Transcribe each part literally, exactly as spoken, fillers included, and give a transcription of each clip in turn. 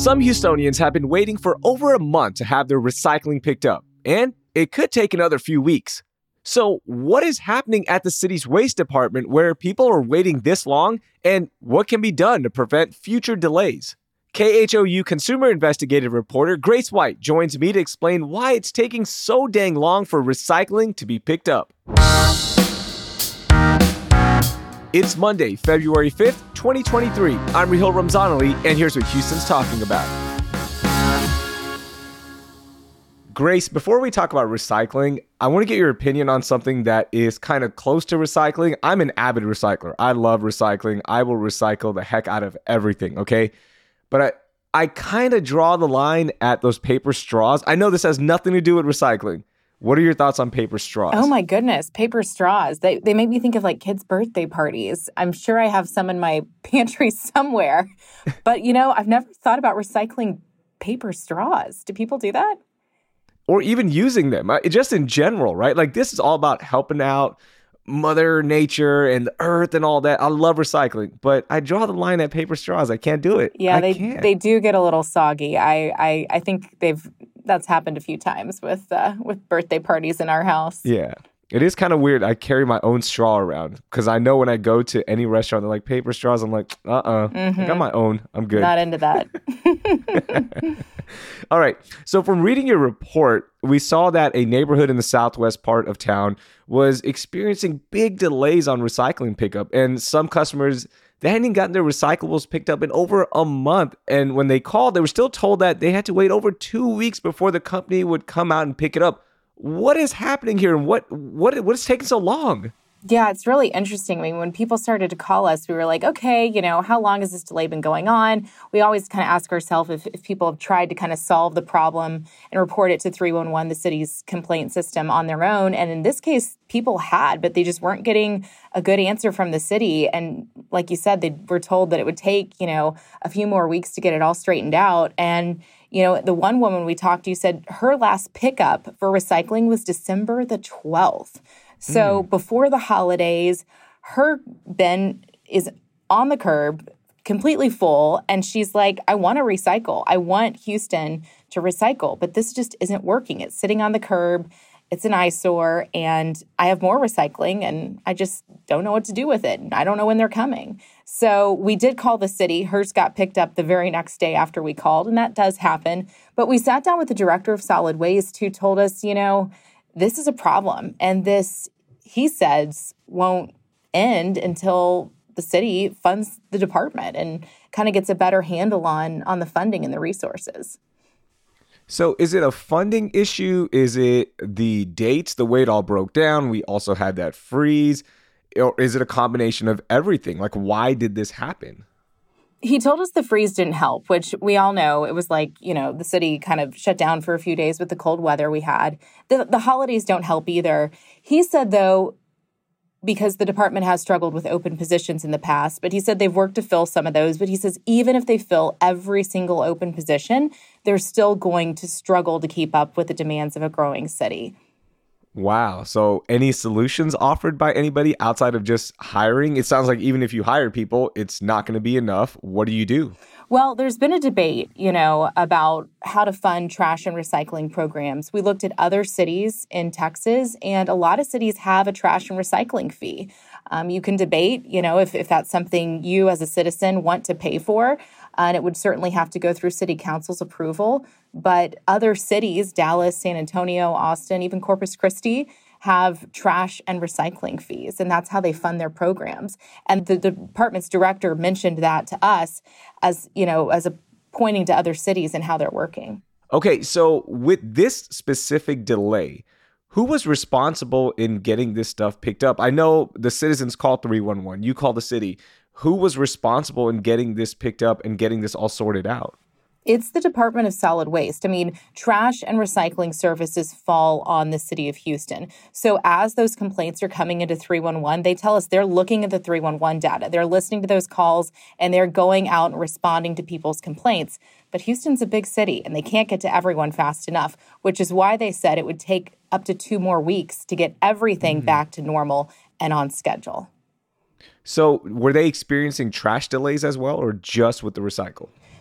Some Houstonians have been waiting for over a month to have their recycling picked up, and it could take another few weeks. So, what is happening at the city's waste department where people are waiting this long, and what can be done to prevent future delays? K H O U consumer investigative reporter Grace White joins me to explain why it's taking so dang long for recycling to be picked up. It's Monday, February fifth, twenty twenty-three. I'm Rahil Ramzanali, and here's what Houston's talking about. Grace, before we talk about recycling, I want to get your opinion on something that is kind of close to recycling. I'm an avid recycler. I love recycling. I will recycle the heck out of everything, okay? But I, I kind of draw the line at those paper straws. I know this has nothing to do with recycling. What are your thoughts on paper straws? Oh my goodness, paper straws. They they make me think of like kids' birthday parties. I'm sure I have some in my pantry somewhere. But, you know, I've never thought about recycling paper straws. Do people do that? Or even using them, uh, just in general, right? Like, this is all about helping out Mother Nature and the earth and all that. I love recycling, but I draw the line at paper straws. I can't do it. Yeah, I they can't. they do get a little soggy. I, I, I think they've that's happened a few times with uh, with birthday parties in our house. Yeah. It is kind of weird. I carry my own straw around because I know when I go to any restaurant, they're like, paper straws. I'm like, uh-uh. Mm-hmm. I got my own. I'm good. Not into that. All right. So from reading your report, we saw that a neighborhood in the southwest part of town was experiencing big delays on recycling pickup. And some customers, they hadn't gotten their recyclables picked up in over a month. And when they called, they were still told that they had to wait over two weeks before the company would come out and pick it up. What is happening here, and what what what is taking so long? Yeah, it's really interesting. I mean, when people started to call us, we were like, okay, you know, how long has this delay been going on? We always kind of ask ourselves if, if people have tried to kind of solve the problem and report it to three one one, the city's complaint system, on their own. And in this case, people had, but they just weren't getting a good answer from the city. And like you said, they were told that it would take, you know, a few more weeks to get it all straightened out. And you know, the one woman we talked to said her last pickup for recycling was December the twelfth. So mm. before the holidays, her bin is on the curb, completely full. And she's like, I want to recycle. I want Houston to recycle. But this just isn't working. It's sitting on the curb. It's an eyesore. And I have more recycling, and I just don't know what to do with it. I don't know when they're coming. So we did call the city. Hers got picked up the very next day after we called, and that does happen. But we sat down with the director of solid waste, who told us, you know, this is a problem. And this, he says, won't end until the city funds the department and kind of gets a better handle on, on the funding and the resources. So is it a funding issue? Is it the dates, the way it all broke down? We also had that freeze. Or is it a combination of everything? Like, why did this happen? He told us the freeze didn't help, which we all know. It was like, you know, the city kind of shut down for a few days with the cold weather we had. The, the holidays don't help either. He said, though, because the department has struggled with open positions in the past, but he said they've worked to fill some of those. But he says even if they fill every single open position, they're still going to struggle to keep up with the demands of a growing city. Wow. So any solutions offered by anybody outside of just hiring? It sounds like even if you hire people, it's not going to be enough. What do you do? Well, there's been a debate, you know, about how to fund trash and recycling programs. We looked at other cities in Texas, and a lot of cities have a trash and recycling fee. Um, you can debate, you know, if, if that's something you as a citizen want to pay for, uh, and it would certainly have to go through city council's approval. But other cities, Dallas, San Antonio, Austin, even Corpus Christi, have trash and recycling fees, and that's how they fund their programs. And the department's director mentioned that to us as, you know, as a pointing to other cities and how they're working. Okay, so with this specific delay, who was responsible in getting this stuff picked up? I know the citizens called three one one. You called the city. Who was responsible in getting this picked up and getting this all sorted out? It's the Department of Solid Waste. I mean, trash and recycling services fall on the city of Houston. So as those complaints are coming into three one one, they tell us they're looking at the three one one data. They're listening to those calls, and they're going out and responding to people's complaints. But Houston's a big city, and they can't get to everyone fast enough, which is why they said it would take up to two more weeks to get everything mm-hmm. back to normal and on schedule. So were they experiencing trash delays as well, or just with the recycle?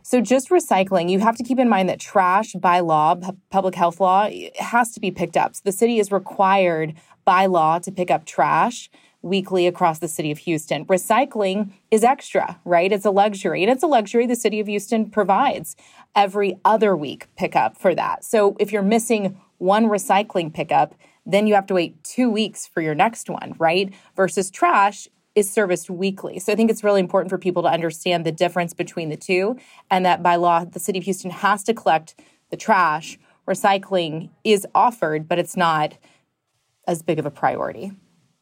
So just recycling, you have to keep in mind that trash by law, pu- public health law, it has to be picked up. So the city is required by law to pick up trash weekly across the city of Houston. Recycling is extra, right? It's a luxury. And it's a luxury the city of Houston provides every other week pickup for that. So if you're missing one recycling pickup, then you have to wait two weeks for your next one, right? Versus trash is serviced weekly. So I think it's really important for people to understand the difference between the two, and that by law, the city of Houston has to collect the trash. Recycling is offered, but it's not as big of a priority.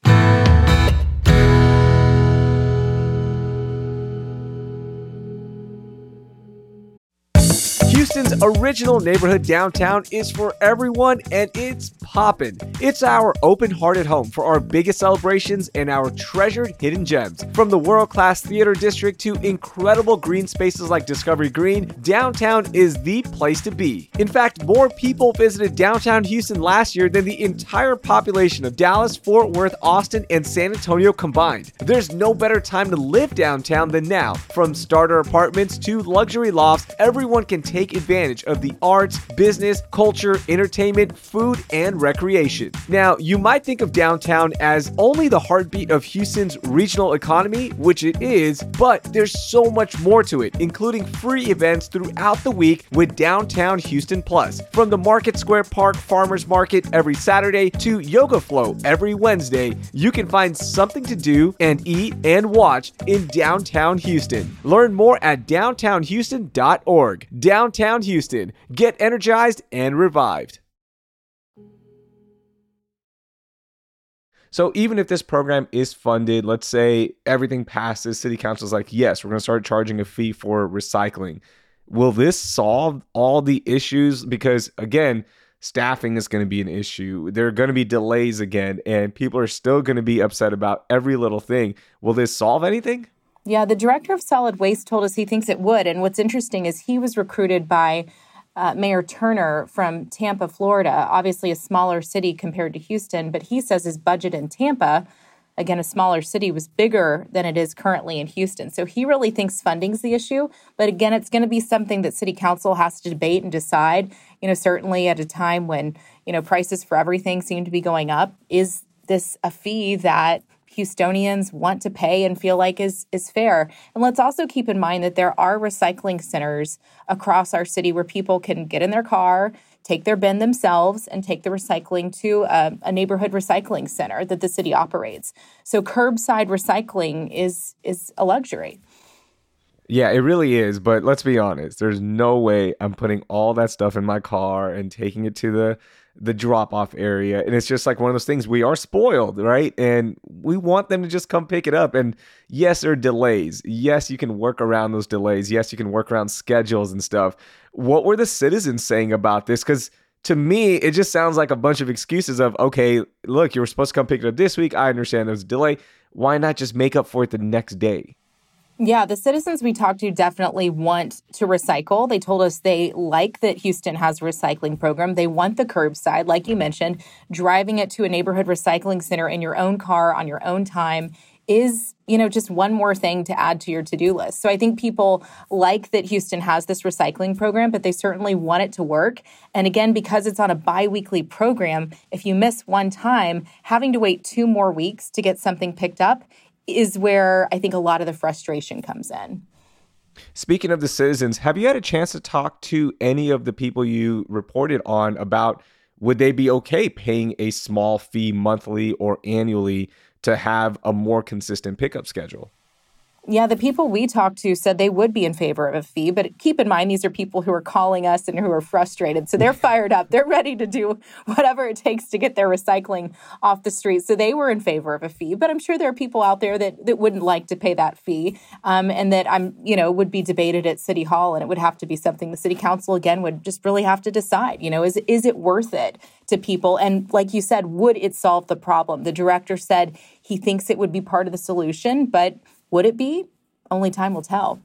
Houston's original neighborhood downtown is for everyone, and it's poppin'. It's our open-hearted home for our biggest celebrations and our treasured hidden gems. From the world-class theater district to incredible green spaces like Discovery Green, downtown is the place to be. In fact, more people visited downtown Houston last year than the entire population of Dallas, Fort Worth, Austin, and San Antonio combined. There's no better time to live downtown than now. From starter apartments to luxury lofts, everyone can take advantage of the arts, business, culture, entertainment, food, and recreation. Now, you might think of downtown as only the heartbeat of Houston's regional economy, which it is, but there's so much more to it, including free events throughout the week with Downtown Houston Plus. From the Market Square Park Farmers Market every Saturday to Yoga Flow every Wednesday, you can find something to do and eat and watch in downtown Houston. Learn more at downtown houston dot org. Downtown Houston. Get energized and revived. So even if this program is funded, let's say everything passes, city council is like, yes, we're going to start charging a fee for recycling. Will this solve all the issues? Because again, staffing is going to be an issue. There are going to be delays again, and people are still going to be upset about every little thing. Will this solve anything? Yeah, the director of solid waste told us he thinks it would. And what's interesting is he was recruited by uh, Mayor Turner from Tampa, Florida, obviously a smaller city compared to Houston. But he says his budget in Tampa, again, a smaller city, was bigger than it is currently in Houston. So he really thinks funding's the issue. But again, it's going to be something that city council has to debate and decide, you know, certainly at a time when, you know, prices for everything seem to be going up. Is this a fee that Houstonians want to pay and feel like is is fair? And let's also keep in mind that there are recycling centers across our city where people can get in their car, take their bin themselves, and take the recycling to a, a neighborhood recycling center that the city operates. So curbside recycling is is a luxury. Yeah, it really is. But let's be honest, there's no way I'm putting all that stuff in my car and taking it to the the drop-off area. And it's just like one of those things, we are spoiled, right? And we want them to just come pick it up. And yes, there are delays. Yes, you can work around those delays. Yes, you can work around schedules and stuff. What were the citizens saying about this? Because to me, it just sounds like a bunch of excuses of, okay, look, you were supposed to come pick it up this week. I understand there was a delay. Why not just make up for it the next day? Yeah, the citizens we talked to definitely want to recycle. They told us they like that Houston has a recycling program. They want the curbside, like you mentioned. Driving it to a neighborhood recycling center in your own car on your own time is, you know, just one more thing to add to your to-do list. So I think people like that Houston has this recycling program, but they certainly want it to work. And again, because it's on a bi-weekly program, if you miss one time, having to wait two more weeks to get something picked up is where I think a lot of the frustration comes in. Speaking of the citizens, have you had a chance to talk to any of the people you reported on about would they be okay paying a small fee monthly or annually to have a more consistent pickup schedule? Yeah, the people we talked to said they would be in favor of a fee, but keep in mind, these are people who are calling us and who are frustrated. So they're fired up. They're ready to do whatever it takes to get their recycling off the street. So they were in favor of a fee, but I'm sure there are people out there that, that wouldn't like to pay that fee um, and that I'm, you know, would be debated at City Hall, and it would have to be something the City Council, again, would just really have to decide, you know, is, is it worth it to people? And like you said, would it solve the problem? The director said he thinks it would be part of the solution, but would it be? Only time will tell.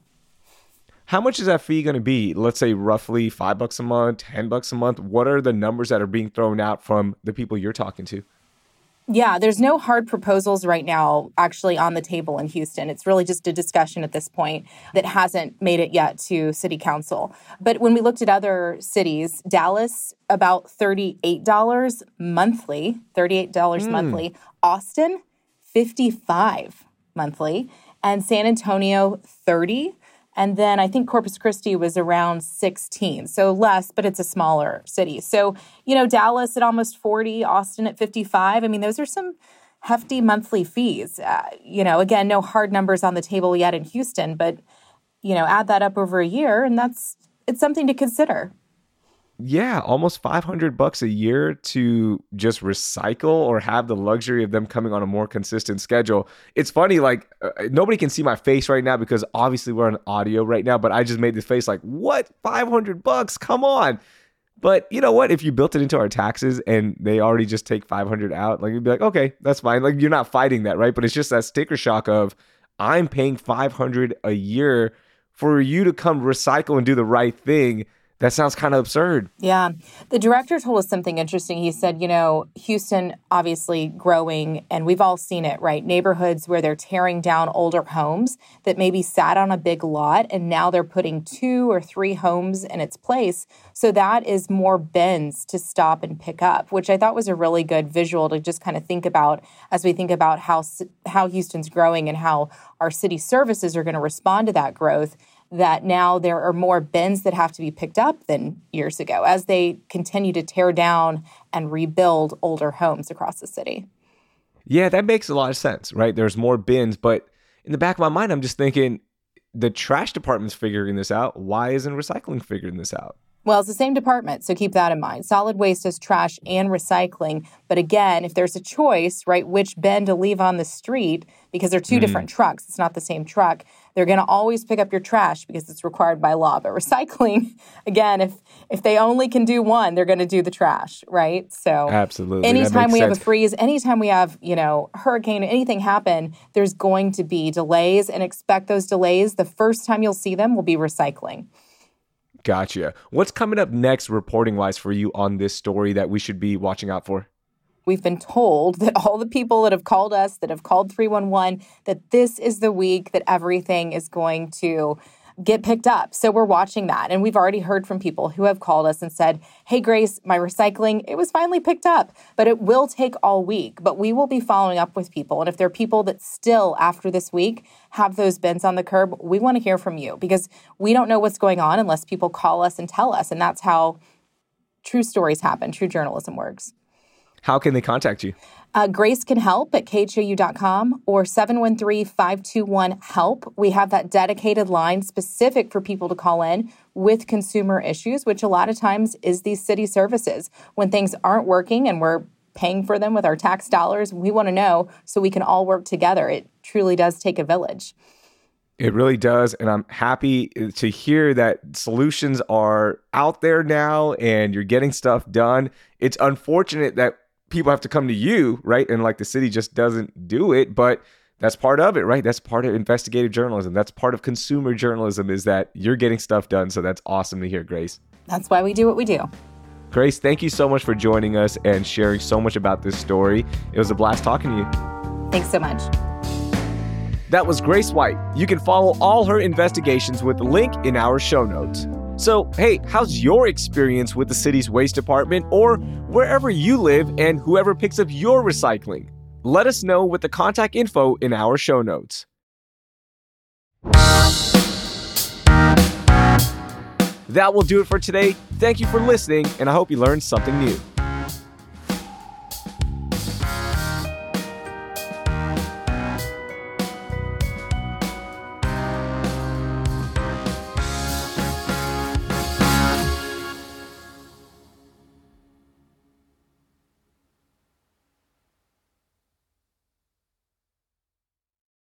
How much is that fee going to be? Let's say roughly five bucks a month, ten bucks a month. What are the numbers that are being thrown out from the people you're talking to? Yeah, there's no hard proposals right now actually on the table in Houston. It's really just a discussion at this point that hasn't made it yet to city council. But when we looked at other cities, Dallas, about thirty-eight dollars monthly, thirty-eight dollars mm. monthly. Austin, fifty-five dollars monthly. And San Antonio, thirty dollars. And then I think Corpus Christi was around sixteen, so less, but it's a smaller city. So, you know, Dallas at almost forty, Austin at fifty-five. I mean, those are some hefty monthly fees. Uh, you know, again, no hard numbers on the table yet in Houston, but, you know, add that up over a year and that's, it's something to consider. Yeah, almost five hundred bucks a year to just recycle or have the luxury of them coming on a more consistent schedule. It's funny, like uh, nobody can see my face right now because obviously we're on audio right now, but I just made this face like, what? five hundred bucks? Come on. But you know what? If you built it into our taxes and they already just take five hundred out, like you'd be like, okay, that's fine. Like you're not fighting that, right? But it's just that sticker shock of I'm paying five hundred a year for you to come recycle and do the right thing. That sounds kind of absurd. Yeah. The director told us something interesting. He said, you know, Houston obviously growing, and we've all seen it, right? Neighborhoods where they're tearing down older homes that maybe sat on a big lot, and now they're putting two or three homes in its place. So that is more bins to stop and pick up, which I thought was a really good visual to just kind of think about as we think about how how Houston's growing and how our city services are going to respond to that growth. That now there are more bins that have to be picked up than years ago as they continue to tear down and rebuild older homes across the city. Yeah, that makes a lot of sense, right? There's more bins, but in the back of my mind, I'm just thinking the trash department's figuring this out. Why isn't recycling figuring this out? Well, it's the same department, so keep that in mind. Solid waste is trash and recycling. But again, if there's a choice, right, which bin to leave on the street, because they're two mm. different trucks, it's not the same truck, they're going to always pick up your trash because it's required by law. But recycling, again, if if they only can do one, they're going to do the trash, right? So absolutely. Anytime we sense. have a freeze, anytime we have, you know, hurricane, anything happen, there's going to be delays, and expect those delays. The first time you'll see them will be recycling. Gotcha. What's coming up next reporting-wise for you on this story that we should be watching out for? We've been told that all the people that have called us, that have called three one one, that this is the week that everything is going to get picked up. So we're watching that. And we've already heard from people who have called us and said, hey, Grace, my recycling, it was finally picked up. But it will take all week. But we will be following up with people. And if there are people that still, after this week, have those bins on the curb, we want to hear from you because we don't know what's going on unless people call us and tell us. And that's how true stories happen, true journalism works. How can they contact you? Uh, Grace can help at K H O U dot com or seven one three, five two one, HELP. We have that dedicated line specific for people to call in with consumer issues, which a lot of times is these city services. When things aren't working and we're paying for them with our tax dollars, we want to know so we can all work together. It truly does take a village. It really does. And I'm happy to hear that solutions are out there now and you're getting stuff done. It's unfortunate that people have to come to you, right? And like the city just doesn't do it, but that's part of it, right? That's part of investigative journalism. That's part of consumer journalism is that you're getting stuff done. So that's awesome to hear, Grace. That's why we do what we do. Grace, thank you so much for joining us and sharing so much about this story. It was a blast talking to you. Thanks so much. That was Grace White. You can follow all her investigations with the link in our show notes. So, hey, how's your experience with the city's waste department or wherever you live and whoever picks up your recycling? Let us know with the contact info in our show notes. That will do it for today. Thank you for listening, and I hope you learned something new.